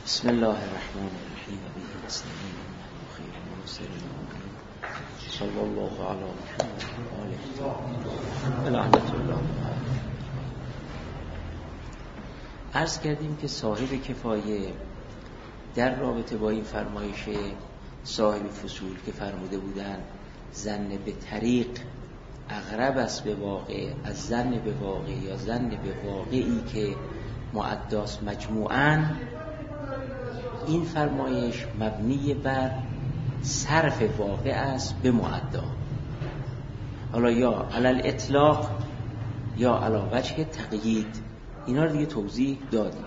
بسم الله الرحمن الرحیم و به نستعین خیر منصر صلی الله علی محمد و آله لعنت الله. عرض کردیم که صاحب کفایه در رابطه با این فرمایش صاحب فصول که فرموده بودن ظن به طریق اقرب است به واقع از ظن به واقع یا ظن به واقعی که معداست مجموعاً، این فرمایش مبنی بر صرف واقع است به معدا، حالا یا علل اطلاق یا علی وجه تقیید. اینا رو دیگه توضیح دادیم.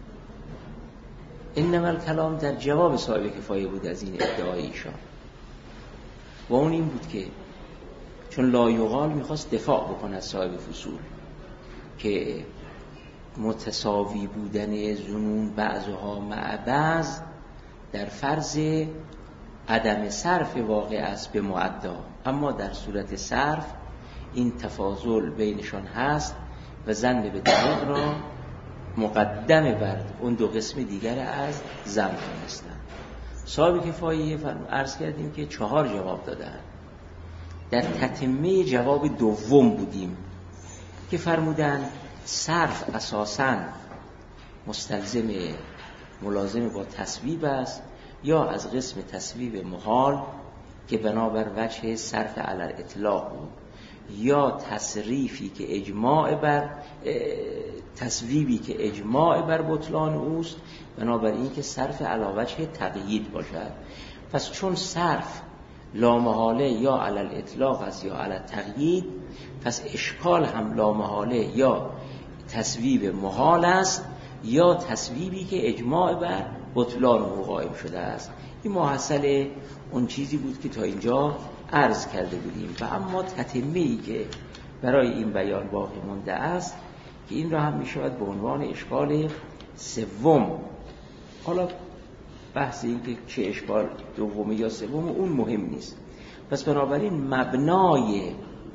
انما الکلام در جواب صاحب کفایه بود از این ادعای ایشان، و اون این بود که چون لایقال میخواست دفاع بکنه از صاحب فصول که متساوی بودن ظنون بعضها مع بعض در فرض عدم صرف واقع است به معدا، اما در صورت صرف این تفاضل بینشان هست و ظن به طریق را مقدم بر اون دو قسم دیگر از ظن دانستند. صاحب کفایه عرض کردیم که 4 جواب دادن. در تتمه جواب دوم بودیم که فرمودن صرف اساساً مستلزم ملازم با تصویب است یا از قسم تصویب محال که بنابر وجه صرف علی الاطلاق بود، یا تصریفی که اجماع بر تصویبی که اجماع بر بطلان اوست بنابراین که صرف علی وجه تقیید باشد. پس چون صرف لامحاله یا علی الاطلاق است یا علی تقیید، پس اشکال هم لامحاله یا تصویب محال است یا تصویبی که اجماع بر بطلان او قائم شده است. این محصل اون چیزی بود که تا اینجا عرض کرده بودیم. و اما تتمه‌ای که برای این بیان باقی مانده است که این را هم می شود به عنوان اشکال سوم، حالا بحث این که چه اشکال دومی یا سوم اون مهم نیست. پس بنابراین مبنای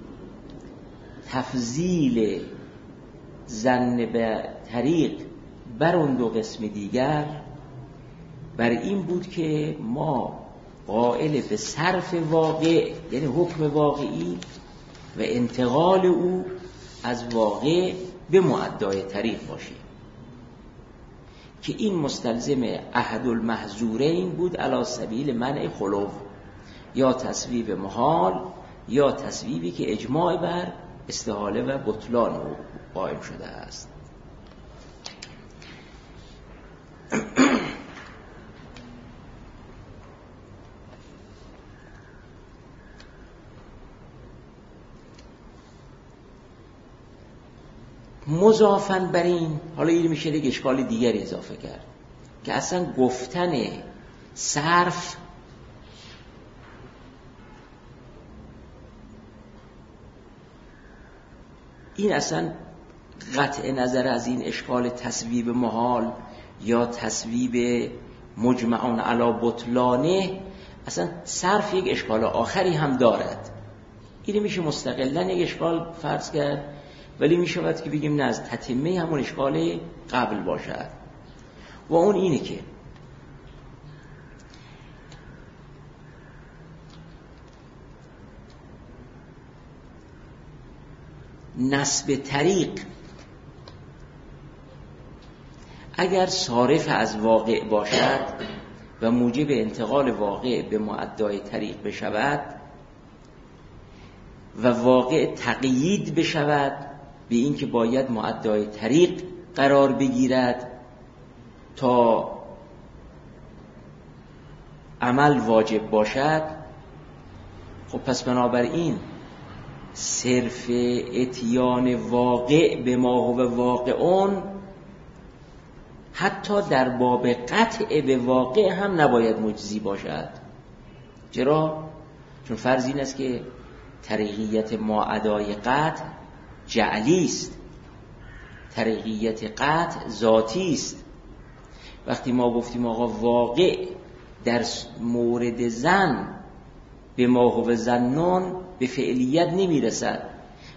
تفضیل ظن به طریق بر اون دو قسم دیگر بر این بود که ما قائل به صرف واقع یعنی حکم واقعی و انتقال او از واقع به معدای طریق باشیم که این مستلزم احد المحظورین بود علی سبیل منع خلو، یا تصویب محال یا تصویبی که اجماع بر استحاله و بطلان او قائم شده است. مضافاً بر این، حالا این میشه یک اشکال دیگری اضافه کرد که اصلا گفتن صرف این اصلا قطع نظر از این اشکال تصویب محال یا تصویب مجمعون علی بطلانه، اصلا صرف یک اشکال آخری هم دارد. این میشه مستقلاً یک اشکال فرض کرد، ولی میشود که بگیم نه از تتمه همون اشکال قبل باشد، و اون اینه که نسب طریق اگر صارف از واقع باشد و موجب انتقال واقع به معدای طریق بشود و واقع تقیید بشود به این که باید معدای طریق قرار بگیرد تا عمل واجب باشد، خب پس بنابراین صرف اتیان واقع به ما هو واقعون حتی در باب قطع به واقع هم نباید مجزی باشد. چرا؟ چون فرض این است که طریقیت ما ادای قطع جعلی است، طریقیت قطع ذاتی است. وقتی ما گفتیم آقا واقع در مورد ظن به ما هو ظنون به فعلیت نمیرسد،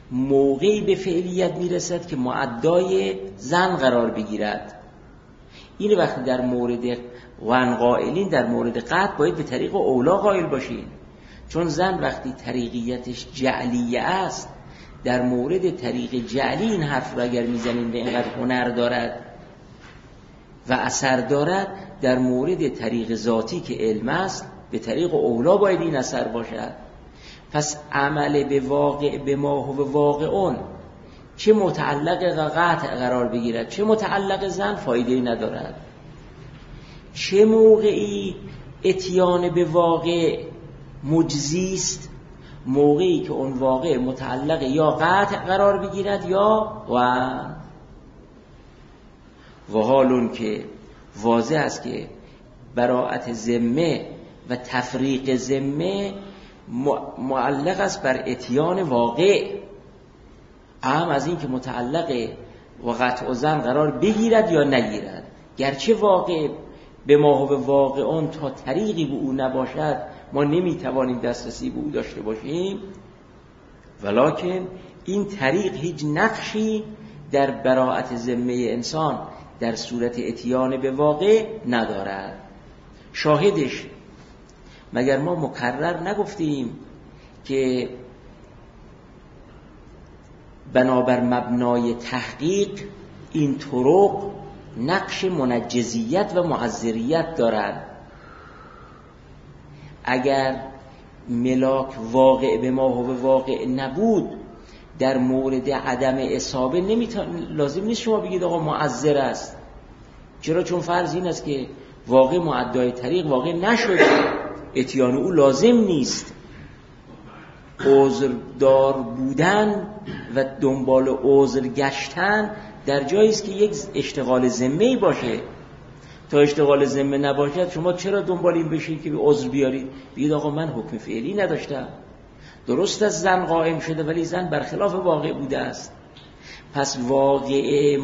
موقعی به فعلیت میرسد که معدای ظن قرار بگیرد. این وقتی در مورد قائلین در مورد قطع باید به طریق اولا قائل باشین، چون زن وقتی طریقیتش جعلیه است، در مورد طریق جعلی این حرف رو اگر میزنین به اینقدر هنر دارد و اثر دارد، در مورد طریق ذاتی که علم است به طریق اولا باید این اثر باشد. پس عمل به واقع به ما هو واقعون چه متعلق قطع قرار بگیرد چه متعلق زن فایده ندارد. چه موقعی اتیان به واقع مجزی است؟ موقعی که اون واقع متعلق یا قطع قرار بگیرد یا و حالون که واضح است که براءت ذمه و تفریق ذمه معلق است بر اتیان واقع، اهم از این که متعلق و قطع زن قرار بگیرد یا نگیرد. گرچه واقع به ما و واقعون تا طریقی به او نباشد ما نمیتوانیم دسترسی به او داشته باشیم، ولکن این طریق هیچ نقشی در براءت ذمه انسان در صورت اتیان به واقع ندارد. شاهدش مگر ما مکرر نگفتیم که بنابر مبنای تحقیق این طرق نقش منجزیت و معذریت دارد. اگر ملاک واقع به ما و واقع نبود در مورد عدم اصابه لازم نیست شما بگید آقا معذر است. چرا؟ چون فرض این است که واقع معدای طریق واقع نشده، اتیان او لازم نیست. عذردار بودن و دنبال عذر گشتن در جایی است که یک اشتغال ذمه‌ای باشه. تا اشتغال ذمه نباشد شما چرا دنبال این بشید که به عذر بیارید؟ بگید آقا من حکم فعلی نداشتم، درست از زن قائم شده ولی زن برخلاف واقع بوده است. پس واقع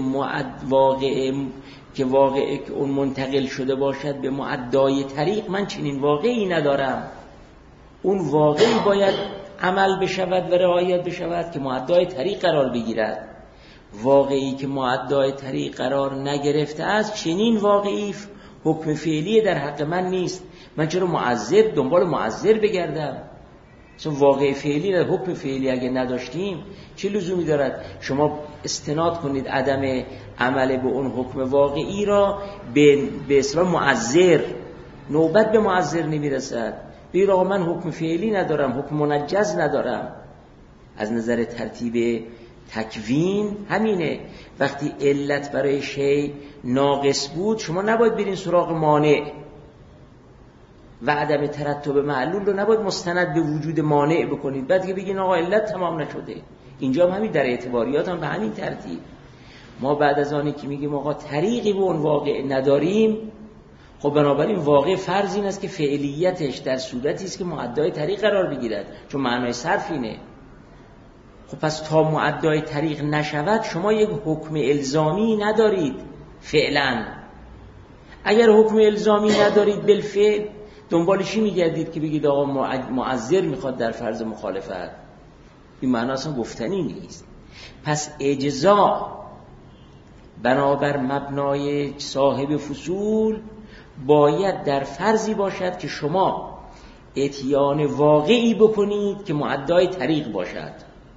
که اون منتقل شده باشد به معدای طریق، من چنین واقعی ندارم. اون واقعی باید عمل بشود و رعایت بشود که معدای طریق قرار بگیرد. واقعی که معدای طریق قرار نگرفته است، چنین واقعی حکم فعلی در حق من نیست. من چرا معذر دنبال معذر بگردم؟ چون واقع فعلی در حکم فعلی اگه نداشتیم چه لزومی دارد شما استناد کنید عدم عمل به اون حکم واقعی را به اصطلاح معذر؟ نوبت به معذر نمیرسد. بگید آقا من حکم فعلی ندارم، حکم منجز ندارم. از نظر ترتیب تکوین همینه. وقتی علت برای شی ناقص بود شما نباید برین سراغ مانع و عدم ترتب معلول رو نباید مستند به وجود مانع بکنید بعد که بگین آقا علت تمام نشده. اینجا هم همین در اعتباریات هم به همین ترتیب. ما بعد از آنی که میگیم آقا طریقی به اون واقع نداریم، خب بنابراین واقع فرض این است که فعلیتش در صورتی است که معدای طریق قرار بگیرد، چون معنای صرف اینه. خب پس تا معدای طریق نشود شما یک حکم الزامی ندارید فعلا. اگر حکم الزامی ندارید بالفعل دنبالشی میگردید که بگید آقا معذر میخواد در فرض مخالفت. این معنی اصلا گفتنی نیست. پس اجزا بنابر مبنای صاحب فصول باید در فرضی باشد که شما اتیان واقعی بکنید که معدای طریق باشد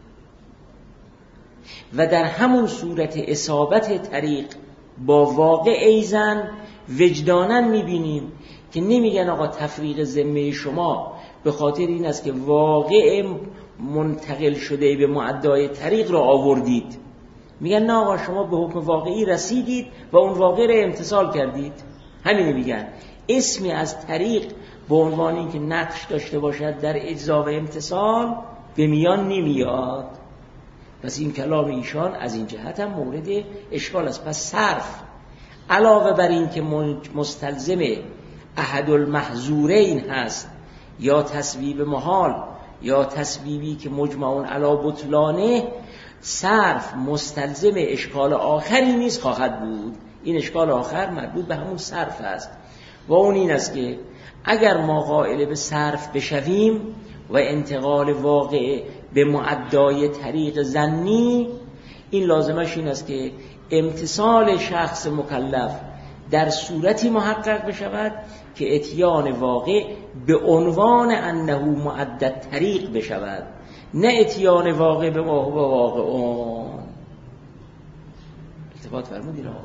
و در همون صورت اصابت طریق با واقع ایزن وجدانن میبینیم که نمیگن آقا تفریق ذمه شما به خاطر این است که واقع منتقل شده به معدای طریق را آوردید. میگن نه آقا شما به حکم واقعی رسیدید و اون واقع را امتثال کردید. همینه میگن. اسمی از طریق به عنوان این که نقش داشته باشد در اجزا و امتثال به میان نمیاد. پس این کلام ایشان از این جهت هم مورد اشکال است. پس صرف علاوه بر این که مستلزم احد المحظورین هست یا تسبیب محال یا تسبیبی که مجمعون علی بطلانه، صرف مستلزم اشکال آخری نیست خواهد بود. این اشکال آخر مربوط به همون صرف است و اون این است که اگر ما قائل به صرف بشویم و انتقال واقع به معدای طریق ظنی، این لازمش این است که امتصال شخص مکلف در صورتی محقق بشود که اتیان واقع به عنوان انه معدد طریق بشود، نه اتیان واقع به ما هو واقعون. التفات فرمودید آقا.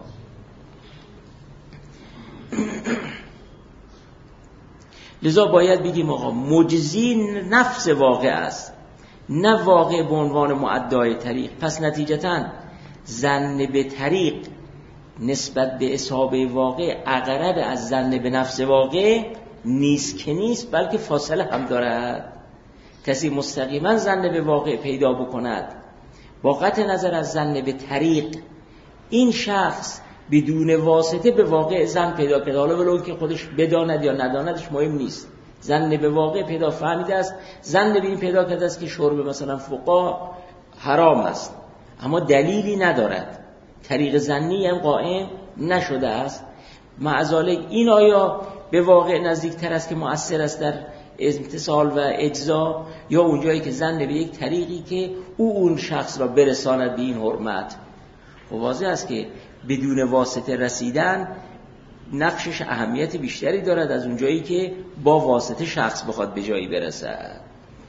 لذا باید بگیم آقا مجزی نفس واقع است، نه واقع به عنوان معدای طریق. پس نتیجتاً ظن به طریق نسبت به اصحابه واقع اقرب از ظن به نفس واقع نیست که نیست، بلکه فاصله هم دارد. کسی مستقیما ظن به واقع پیدا بکند با قطع نظر از ظن به طریق، این شخص بدون واسطه به واقع ظن پیدا کرده، حالا ولو که خودش بداند یا نداندش مهم نیست، ظن به واقع پیدا فهمیده است، ظن به این پیدا کرده است که شرب مثلا فقا حرام است، اما دلیلی ندارد، طریق ظنی هم قائم نشده است. معذالک این آیا به واقع نزدیکتر است که مؤثر است در امتصال و اجزا، یا اونجایی که ظن به یک طریقی که اون شخص را برساند به این حرمت؟ خب واضح است که بدون واسطه رسیدن نقشش اهمیت بیشتری دارد از اونجایی که با واسطه شخص بخواد به جایی برسد.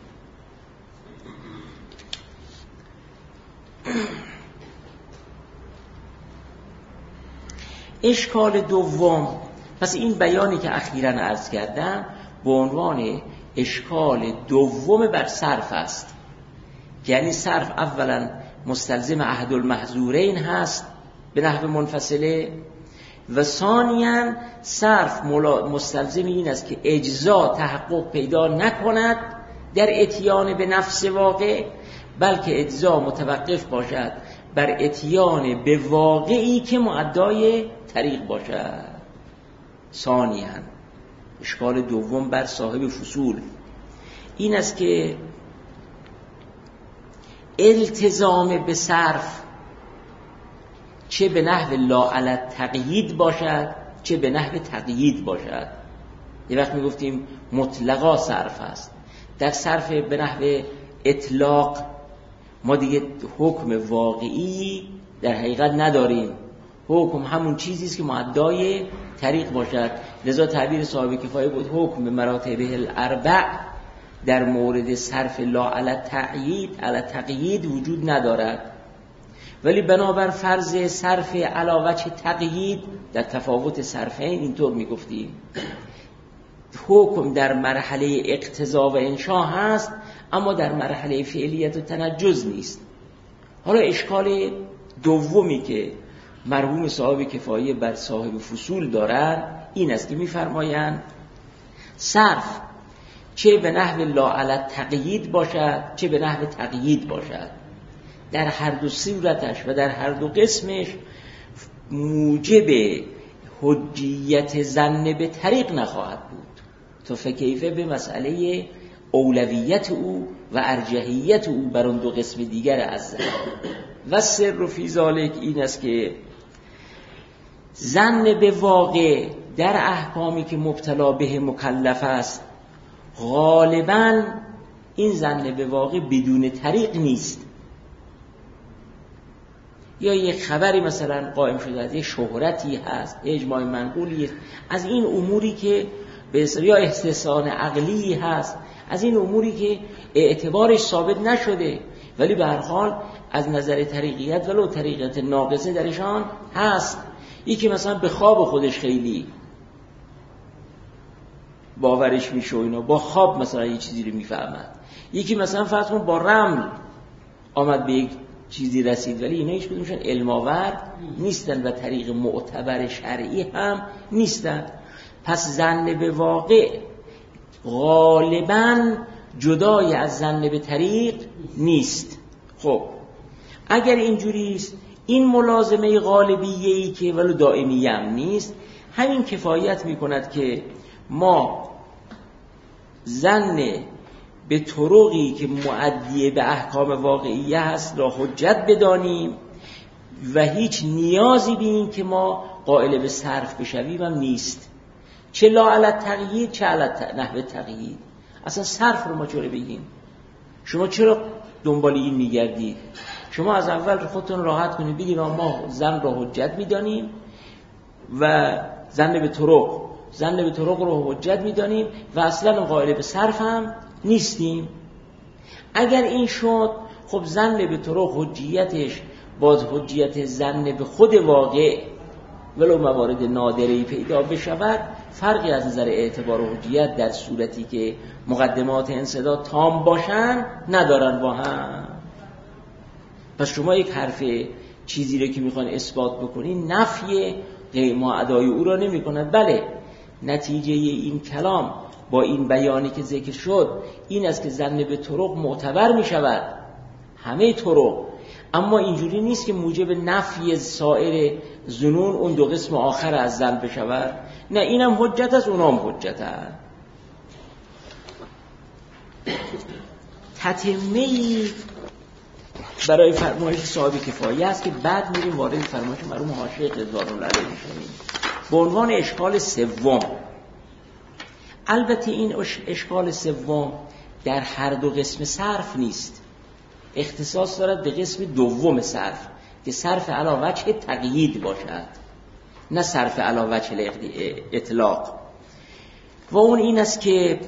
اشکال دوم، پس این بیانی که اخیراً عرض کردم به عنوان اشکال دوم بر صرف است، یعنی صرف اولا مستلزم احد المحظورین هست به نحو منفصله، و ثانیاً صرف مستلزم این است که اجزا تحقق پیدا نکند در اتیان به نفس واقع، بلکه اجزا متوقف باشد بر اتیان به واقعی که معدای طریق باشد. ثانیاً اشکال دوم بر صاحب فصول این است که التزام به صرف چه به نحو لا علی التقیید باشد چه به نحو تقیید باشد. یه وقت میگفتیم مطلقا صرف است، در صرف به نحو اطلاق ما دیگه حکم واقعی در حقیقت نداریم، حکم همون چیزی است که معدای طریق باشد. لذا تعبیر صاحب کفایه بود حکم به مراتبه الاربع در مورد صرف لا علی تقیید وجود ندارد، ولی بنابر فرض صرف علی وجه تقیید در تفاوت صرفین اینطور میگفتیم حکم در مرحله اقتضا و انشاء هست، اما در مرحله فعلیت و تنجز نیست. حالا اشکال دومی که مرحوم صاحب کفایه بر صاحب فصول دارند این است که می‌فرمایند صرف چه به نحو لا علی تقیید باشد چه به نحو تقیید باشد، در هر دو صورتش و در هر دو قسمش موجب حجیت ظن به طریق نخواهد بود، تا فکیفه به مسئله اولویت او و ارجحیت او بر اون دو قسم دیگر از ظن. و سر فی ذالک این است که ظن به واقع در احکامی که مبتلا به مکلف است غالباً این ظن به واقع بدون طریق نیست. یا یک خبری مثلا قائم شده است، یک شهرتی هست، اجماع منقولی از این اموری که به اصطلاح یا استحسان عقلی هست، از این اموری که اعتبارش ثابت نشده ولی به هر حال از نظر طریقیت ولو طریقیت ناقصه درشان هست. یکی مثلا به خواب خودش خیلی باورش میشه و اینا، با خواب مثلا یه چیزی رو میفهمد. یکی مثلا فرض کن با رمل آمد به یک چیزی رسید، ولی اینا هیچ کدومشون علم آور نیستن و طریق معتبر شرعی هم نیستن. پس ظن به واقع غالباً جدای از ظن به طریق نیست. خب اگر اینجوری است، این ملازمه غالبیه‌ای که ولو دائمی هم نیست همین کفایت میکند که ما ظن به طرقی که معدیه به احکام واقعیه هست را حجت بدانیم و هیچ نیازی به این که ما قائل به صرف بشویم هم نیست، چه لا علی تقیید چه علی نحو تقیید. اصلا صرف رو ما چرا بگیم؟ شما چرا دنبال این میگردید؟ شما از اول خودتون راحت کنید بگید ما ظن را حجت میدانیم و زن به طرق رو حجت میدانیم و اصلا قائل به صرف هم نیستیم. اگر این شد خب زن به طرق حجیتش باز حجیت زن به خود واقع ولو موارد نادره‌ای پیدا بشود فرقی از نظر اعتبار و حجیت در صورتی که مقدمات انسداد تام باشن ندارن با هم. پس شما یک حرف چیزی رو که میخوان اثبات بکنین نفی معدای او را نمی کند. بله نتیجه این کلام با این بیانی که ذکر شد این است که زن به طرق معتبر می شود همه طرق، اما اینجوری نیست که موجب نفی سایر ظنون اون دو قسم آخر از زن بشود. نه اینم حجت است اونام حجت است. تتمه‌ای برای فرمایش صاحب کفایه است که بعد میریم وارد فرمایش مرحوم حاشیه قضاءالعلی میشیم به عنوان اشکال سوم. البته این اشکال سوم در هر دو قسم صرف نیست، اختصاص دارد به قسم دوم صرف که صرف علی وجه تقیید باشد نه صرف علی وجه اطلاق. و اون این است که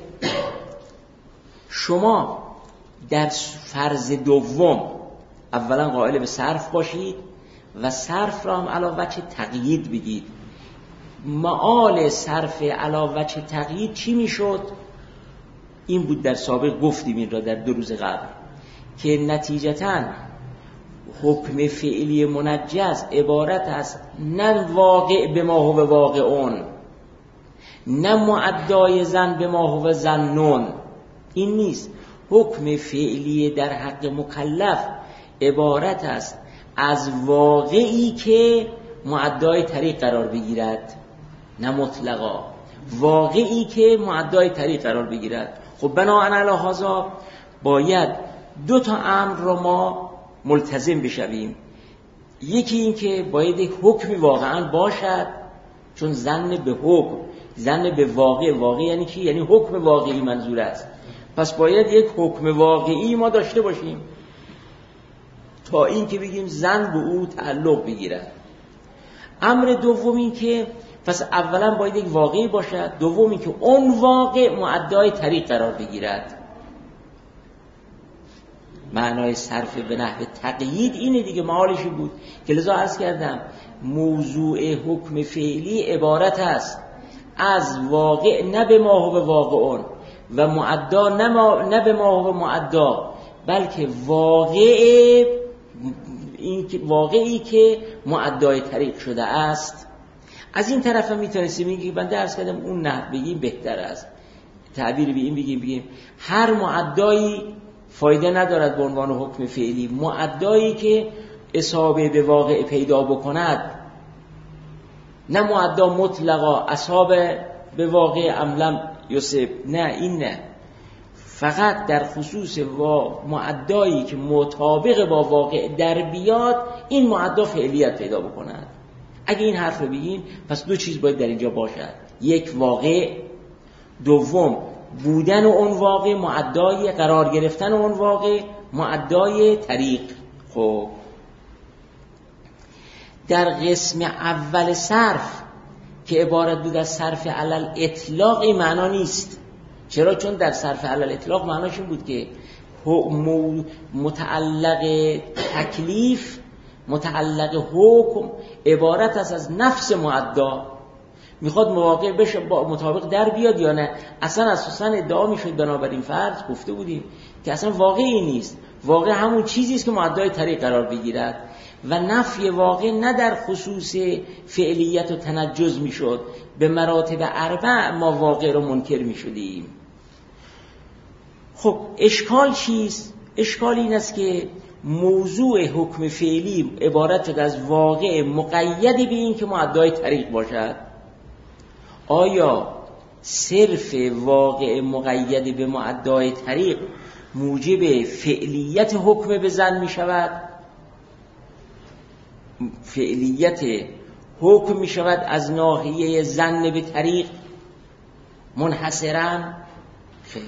شما در فرض دوم اولا قائل به صرف باشید و صرف را هم علی وجه تقیید بگید. معال صرف علی وجه تقیید چی میشد؟ این بود در سابق گفتیم این را در 2 روز قبل که نتیجتاً حکم فعلی منجز عبارت است نه واقع به ما هو واقعون نه معدای زن به ما هو زنون. این نیست. حکم فعلی در حق مکلف عبارت است از واقعی که معدای طریق قرار بگیرد نه مطلقا، واقعی که معدای طریق قرار بگیرد. خب بناهن علی هذا باید 2 تا امر را ما ملتزم بشویم. یکی این که باید یک حکمی واقعا باشد، چون زن به حکم زن به واقع یعنی چی؟ یعنی حکم واقعی منظور است. پس باید یک حکم واقعی ما داشته باشیم تا این که بگیم زن به او تعلق بگیرد. امر دوم این که پس اولا باید یک واقعی باشد، دومی که اون واقع معدای طریق قرار بگیرد. معنای صرف به نحو تقیید اینه دیگه، معالشی بود که لذا عرض کردم موضوع حکم فعلی عبارت است از واقع نه به ما هو واقعون و معدا نه به ما هو معدا، بلکه واقعی که معدای طریق شده است. از این طرف هم میتونستیم میگیم بنده عرض کردم اون نحو بگیم بهتر است، تعبیر به این بگیم هر معدایی فایده ندارد به عنوان حکم فعلی، معدایی که اصابه به واقع پیدا بکند، نه معدا مطلقا اصابه به واقع املم یوسف، نه این نه، فقط در خصوص معدایی که مطابق با واقع در بیاد این معدا فعلیت پیدا بکند. اگه این حرف رو بگیم پس 2 چیز باید در اینجا باشد، یک واقع، دوم بودن اون واقع معدای قرار گرفتن اون واقع معدای طریق. خب در قسم اول صرف که عبارت بود از صرف علل اطلاق این معنا نیست. چرا؟ چون در صرف علل اطلاق معناش این بود که متعلق تکلیف متعلق حکم عبارت است از نفس معدا، میخواد مواقع بشه با مطابق در بیاد یا نه. اصلا اساسا ادعا میشد بنابراین فرض گفته بودیم که اصلا واقعی نیست، واقع همون چیزی است که معدای طریق قرار بگیرد و نفی واقع نه در خصوص فعلیت و تنجز میشد، به مراتب 4 ما واقع رو منکر میشدیم. خب اشکال چیست؟ اشکال این است که موضوع حکم فعلی عبارت شد از واقع مقید به این که معدای طریق باشد. آیا صرف واقع مقید به معدای طریق موجب فعلیت حکم به زن می شود؟ فعلیت حکم می شود از ناحیه زن به طریق منحصراً؟ خیر،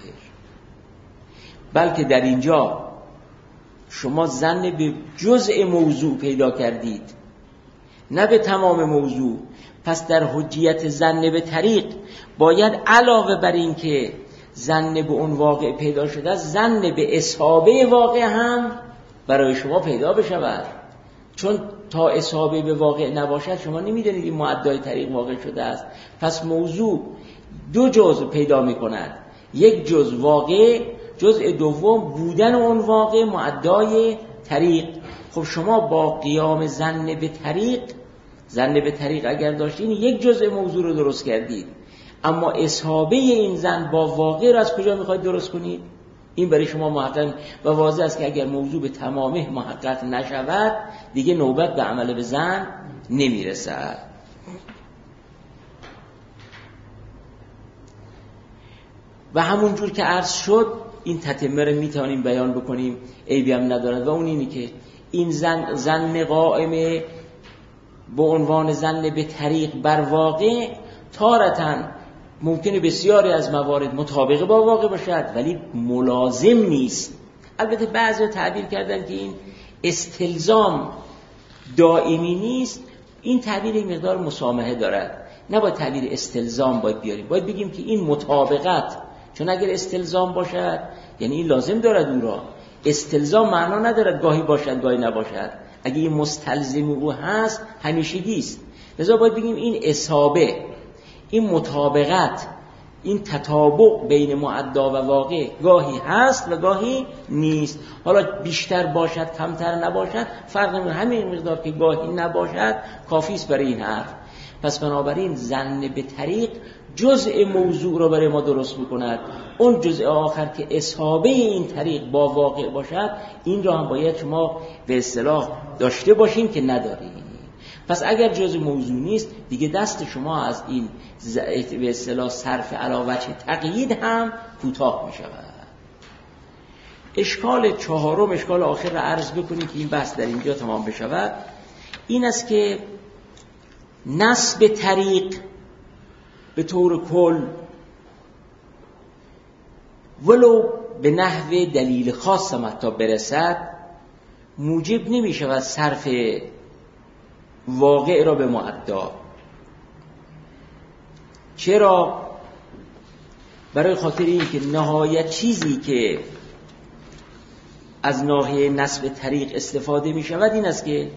بلکه در اینجا شما زن به جزء موضوع پیدا کردید نه به تمام موضوع، پس در حجیت ظن به طریق باید علاوه بر این که ظن به اون واقع پیدا شده است، ظن به اصحابه واقع هم برای شما پیدا بشود. چون تا اصحابه به واقع نباشد شما نمیدونید این معدای طریق واقع شده است. پس موضوع دو جزء پیدا میکند، یک جزء واقع، جزء دوم بودن اون واقع معدای طریق. خب شما با قیام ظن به طریق اگر داشتین یک جزء موضوع رو درست کردید، اما اصحابه این ظن با واقع رو از کجا میخواید درست کنید؟ این برای شما محقق و واضح است که اگر موضوع به تمامه محقق نشود دیگه نوبت به عمل به ظن نمیرسد. و همون جور که عرض شد این تتمه رو میتونیم بیان بکنیم، عیبی هم ندارد، و اون اینی که این ظن قائمه به عنوان ظن به طریق بر واقع تارتاً ممکنه بسیاری از موارد مطابق با واقع باشد ولی ملازم نیست. البته بعضی تعبیر کردن که این استلزام دائمی نیست. این تعبیر این مقدار مسامحه دارد، نباید تعبیر استلزام باید بیاریم، باید بگیم که این مطابقت، چون اگر استلزام باشد یعنی این لازم دارد او را. استلزام معنا ندارد گاهی باشد گاهی نباشد، اگه این مستلزم او هست همیشگی است. لذا باید بگیم این اصابه، این مطابقت، این تطابق بین معدا و واقع گاهی هست و گاهی نیست. حالا بیشتر باشد کمتر نباشد فرق نمیکنه، همین مقدار که گاهی نباشد کافی است برای این حرف. پس بنابراین ظن به طریق جزء موضوع را برای ما درست میکند. اون جزء آخر که اصحابه این طریق با واقع باشد این را هم باید شما به اصطلاح داشته باشین که ندارین. پس اگر جزء موضوع نیست دیگه دست شما از این به اصطلاح صرف علاوه تقیید هم کوتاه می شود. اشکال چهارم، اشکال آخر را عرض بکنیم که این بحث در اینجا تمام بشود. این است که نسب طریق به طور کل ولو به نحو دلیل خاص هم حتی برسد موجب نمی شود صرف واقع را به معدا. چرا؟ برای خاطر این که نهایت چیزی که از ناحیه نسب طریق استفاده می شود این است که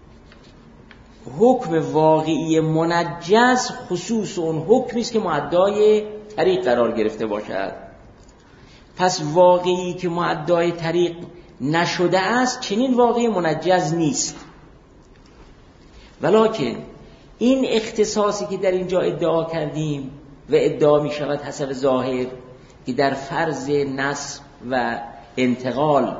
حکم واقعی منجز خصوص اون حکمی است که معدای طریق قرار گرفته باشد. پس واقعی که معدای طریق نشده است چنین واقعی منجز نیست. ولکن این اختصاصی که در اینجا ادعا کردیم و ادعا می شود حسب ظاهر که در فرض نسب و انتقال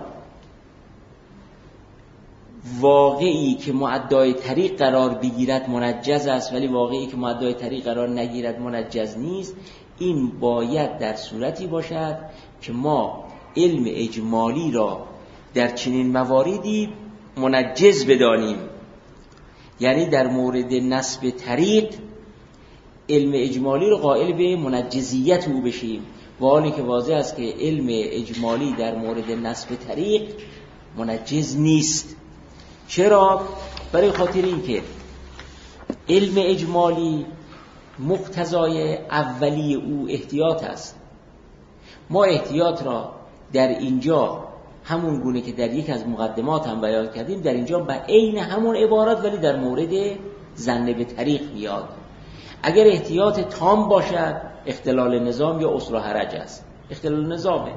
واقعی که معدای طریق قرار بگیرد منجز است ولی واقعی که معدای طریق قرار نگیرد منجز نیست، این باید در صورتی باشد که ما علم اجمالی را در چنین مواردی منجز بدانیم. یعنی در مورد نسب طریق علم اجمالی رو قائل به منجزیت او بشیم، و حالی که واضح است که علم اجمالی در مورد نسب طریق منجز نیست. چرا؟ برای خاطر این که علم اجمالی مقتضای اولی او احتیاط است. ما احتیاط را در اینجا همون گونه که در یک از مقدمات هم بیان کردیم در اینجا به عین همون عبارات ولی در مورد ظن به طریق میاد. اگر احتیاط تام باشد اختلال نظام یا عسر و حرج است، اختلال نظامه.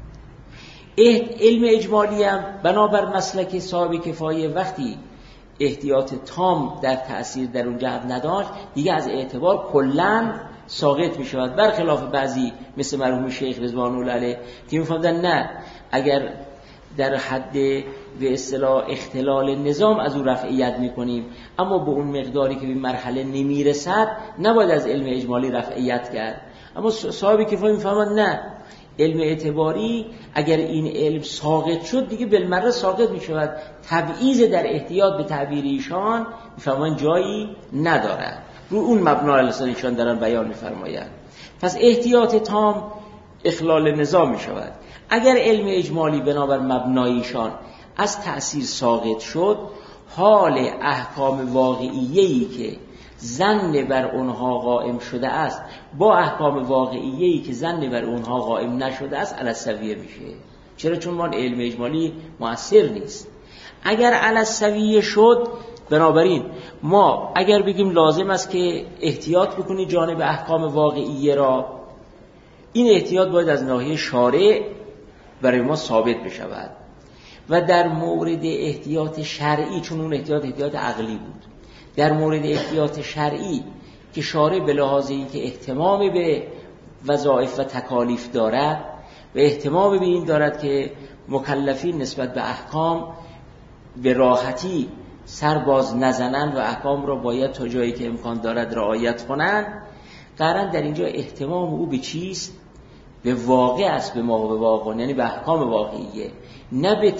علم اجمالی هم بنابر مسلک صاحب کفایه وقتی احتیاط تام در تأثیر در اون جهت نداشت دیگه از اعتبار کلاً ساقط می شود، برخلاف بعضی مثل مرحوم شیخ رضوان الله علیه که می‌فهمدن نه، اگر در حد به اصطلاح اختلال نظام از او رفعیت می‌کنیم اما به اون مقداری که به مرحله نمی‌رسد نباید از علم اجمالی رفعیت کرد. اما صاحب کفایه می‌فهمند نه، علم اعتباری اگر این علم ساقط شد دیگه بالمره ساقط می‌شود، تبعیض در احتیاط به تعبیر ایشان می‌فهمند جایی ندارد. رو اون مبنا ایشان دارن بیان می‌فرمایند. پس احتیاط تام اخلال نظام می‌شود. اگر علم اجمالی بنابر مبنایشان از تأثیر ساقط شد، حال احکام واقعیه‌ای که ظن بر اونها قائم شده است با احکام واقعیه‌ای که ظن بر اونها قائم نشده است علی السویه میشه. چرا؟ چون ما علم اجمالی مؤثر نیست. اگر علی السویه شد، بنابراین ما اگر بگیم لازم است که احتیاط بکنی جانب احکام واقعیه را، این احتیاط باید از ناحیه شارع برای ما ثابت بشود. و در مورد احتیاط شرعی، چون اون احتیاط عقلی بود، در مورد احتیاط شرعی که شارع به لحاظ اینکه اهتمام به وظایف و تکالیف دارد و اهتمام به این دارد که مکلفین نسبت به احکام به راحتی سر باز نزنند و احکام را باید تا جایی که امکان دارد رعایت کنند، قرار در اینجا اهتمام او به چیست؟ به واقع است، به ما و به واقع، یعنی به احکام واقعیه، نه به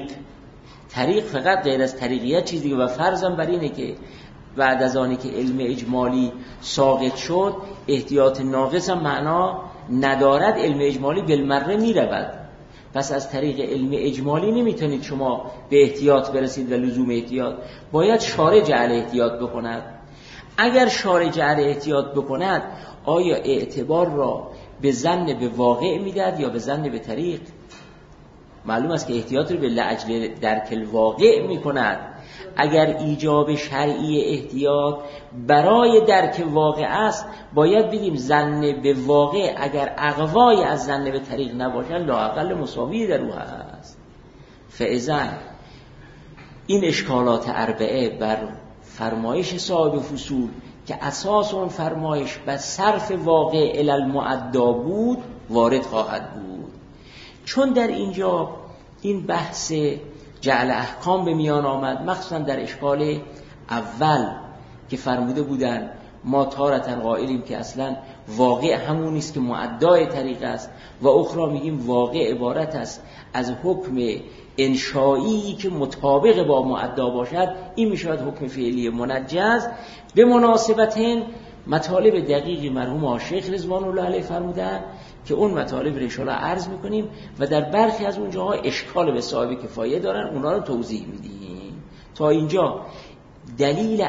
طریق فقط غیر از طریقیت چیزی. و فرضم بر اینه که بعد از آنی که علم اجمالی ساقط شد، احتیاط ناقص هم معنا ندارد، علم اجمالی بالمره میرود. پس از طریق علم اجمالی نمیتونید شما به احتیاط برسید و لزوم احتیاط باید شارع جعل احتیاط بکند. اگر شارع جعل احتیاط بکند، آیا اعتبار را به ظن به واقع میداد یا به ظن به طریق؟ معلوم است که احتیاط رو به لأجل درک الواقع میکند. اگر ایجاب شرعی احتیاط برای درک واقع است، باید بگیم ظن به واقع اگر اقوای از ظن به طریق نباشن لااقل مساوی در او هست. فاذا این اشکالات اربعه بر فرمایش صاحب فصول که اساس اون فرمایش بر صرف واقع الی المعدا بود وارد خواهد بود. چون در اینجا این بحث جعل احکام به میان آمد، مخصوصا در اشکال اول که فرموده بودن ما تارةً قائلیم که اصلا واقع همون نیست که معدای طریق است، و اخرى میگیم واقع عبارت است از حکم انشایی که مطابق با معدا باشد، این میشود حکم فعلی منجز. به مناسبت مطالب دقیقی مرحوم شیخ رضوان الله علیه فرمودن که اون مطالب رو ان شاء الله عرض میکنیم و در برخی از اونجاها اشکال به صاحب کفایه دارن، اونا رو توضیح میدیم. تا اینجا دلیل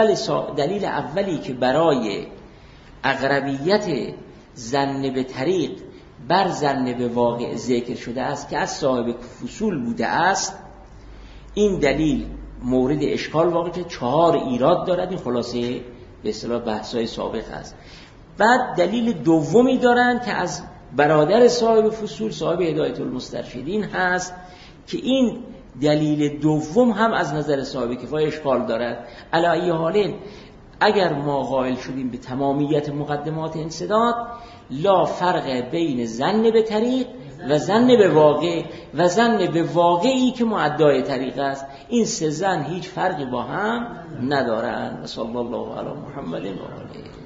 اولی که برای اقربیت ظن به طریق بر ظن به واقع ذکر شده است که از صاحب فصول بوده است، این دلیل مورد اشکال واقع که 4 ایراد دارد. این خلاصه به اصطلاح بحث‌های سابق است. بعد دلیل دومی دارن که از برادر صاحب فصول، صاحب هدایت المسترشدین هست، که این دلیل دوم هم از نظر صاحب کفایه اشکال دارد. علی ای حال اگر ما قائل شدیم به تمامیت مقدمات انسداد، لا فرق بین ظن به طریق و ظن به واقع و ظن به واقعی که معدای طریق است، این 3 ظن هیچ فرقی با هم ندارند. صلی الله علی محمد و آله.